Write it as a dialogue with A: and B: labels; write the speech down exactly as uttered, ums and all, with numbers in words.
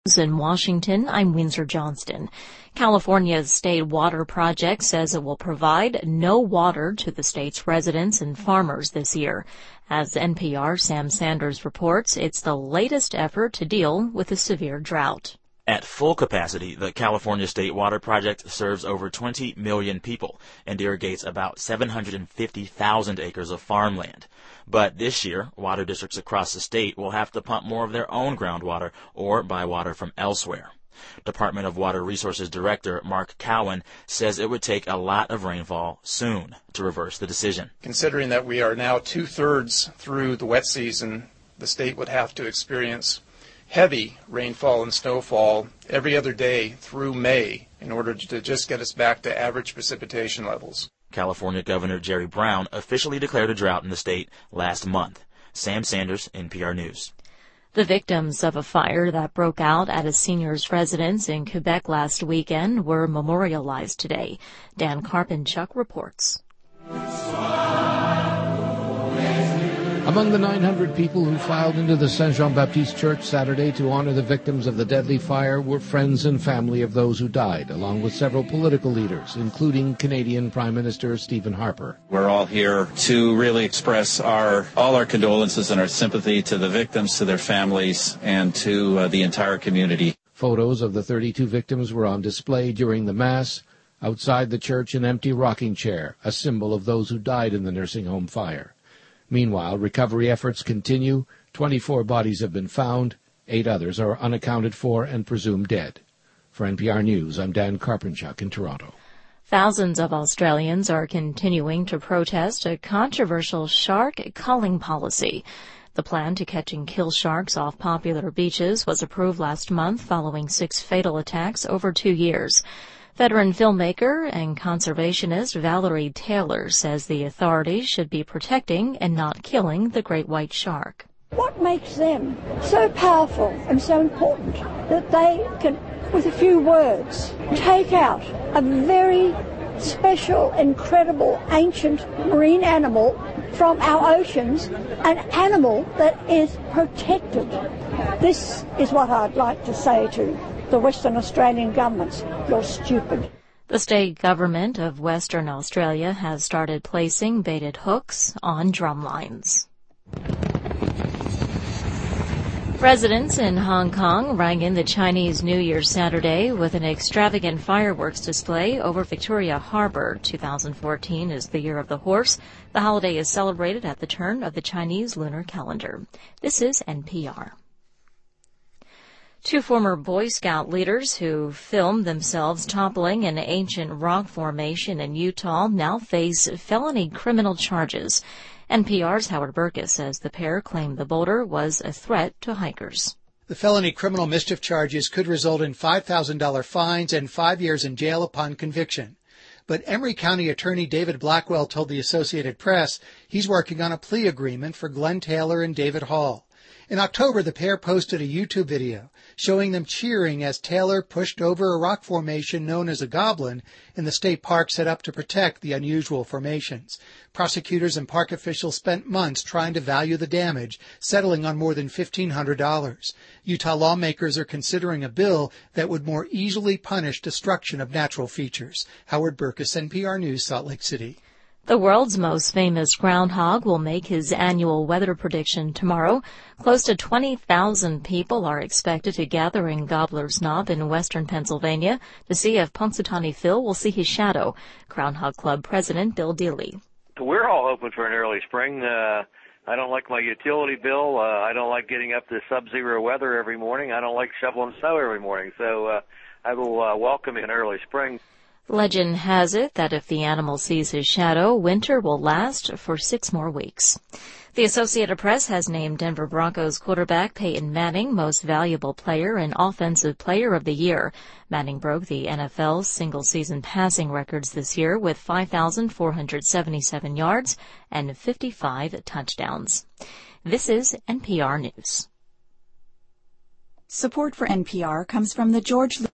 A: In Washington, I'm Windsor Johnston. California's state water project says it will provide no water to the state's residents and farmers this year. As N P R Sam Sanders reports, it's the latest effort to deal with a severe drought.
B: At full capacity, the California State Water Project serves over twenty million people and irrigates about seven hundred fifty thousand acres of farmland. But this year, water districts across the state will have to pump more of their own groundwater or buy water from elsewhere. Department of Water Resources Director Mark Cowan says it would take a lot of rainfall soon to reverse the decision.
C: Considering that we are now two-thirds through the wet season, the state would have to experience heavy rainfall and snowfall every other day through May in order to just get us back to average precipitation levels.
B: California Governor Jerry Brown officially declared a drought in the state last month. Sam Sanders, N P R News.
A: The victims of a fire that broke out at a senior's residence in Quebec last weekend were memorialized today. Dan Karpinchuk reports.
D: Among the nine hundred people who filed into the Saint Jean-Baptiste Church Saturday to honor the victims of the deadly fire were friends and family of those who died, along with several political leaders, including Canadian Prime Minister Stephen Harper.
E: We're all here to really express our all our condolences and our sympathy to the victims, to their families, and to uh, the entire community.
D: Photos of the thirty-two victims were on display during the Mass. Outside the church, an empty rocking chair, a symbol of those who died in the nursing home fire. Meanwhile, recovery efforts continue. twenty-four bodies have been found. Eight others are unaccounted for and presumed dead. For N P R News, I'm Dan Karpinchuk in Toronto.
A: Thousands of Australians are continuing to protest a controversial shark culling policy. The plan to catch and kill sharks off popular beaches was approved last month following six fatal attacks over two years. Veteran filmmaker and conservationist Valerie Taylor says the authorities should be protecting and not killing the great white shark.
F: What makes them so powerful and so important that they can, with a few words, take out a very special, incredible, ancient marine animal from our oceans, an animal that is protected? This is what I'd like to say to the Western Australian governments. You're stupid.
A: The state government of Western Australia has started placing baited hooks on drum lines. Residents in Hong Kong rang in the Chinese New Year Saturday with an extravagant fireworks display over Victoria Harbour. two thousand fourteen is the year of the horse. The holiday is celebrated at the turn of the Chinese lunar calendar. This is N P R. Two former Boy Scout leaders who filmed themselves toppling an ancient rock formation in Utah now face felony criminal charges. N P R's Howard Burkus says the pair claimed the boulder was a threat to hikers.
G: The felony criminal mischief charges could result in five thousand dollars fines and five years in jail upon conviction. But Emery County Attorney David Blackwell told the Associated Press he's working on a plea agreement for Glenn Taylor and David Hall. In October, the pair posted a YouTube video showing them cheering as Taylor pushed over a rock formation known as a goblin in the state park set up to protect the unusual formations. Prosecutors and park officials spent months trying to value the damage, settling on more than fifteen hundred dollars. Utah lawmakers are considering a bill that would more easily punish destruction of natural features. Howard Burkus, N P R News, Salt Lake City.
A: The world's most famous groundhog will make his annual weather prediction tomorrow. Close to twenty thousand people are expected to gather in Gobbler's Knob in western Pennsylvania to see if Punxsutawney Phil will see his shadow. Groundhog Club President Bill Dealey.
H: We're all hoping for an early spring. Uh, I don't like my utility bill. Uh, I don't like getting up to sub-zero weather every morning. I don't like shoveling snow every morning. So uh, I will uh, welcome an early spring.
A: Legend has it that if the animal sees his shadow, winter will last for six more weeks. The Associated Press has named Denver Broncos quarterback Peyton Manning Most Valuable Player and Offensive Player of the Year. Manning broke the N F L's single-season passing records this year with five thousand four hundred seventy-seven yards and fifty-five touchdowns. This is N P R News.
I: Support for N P R comes from the George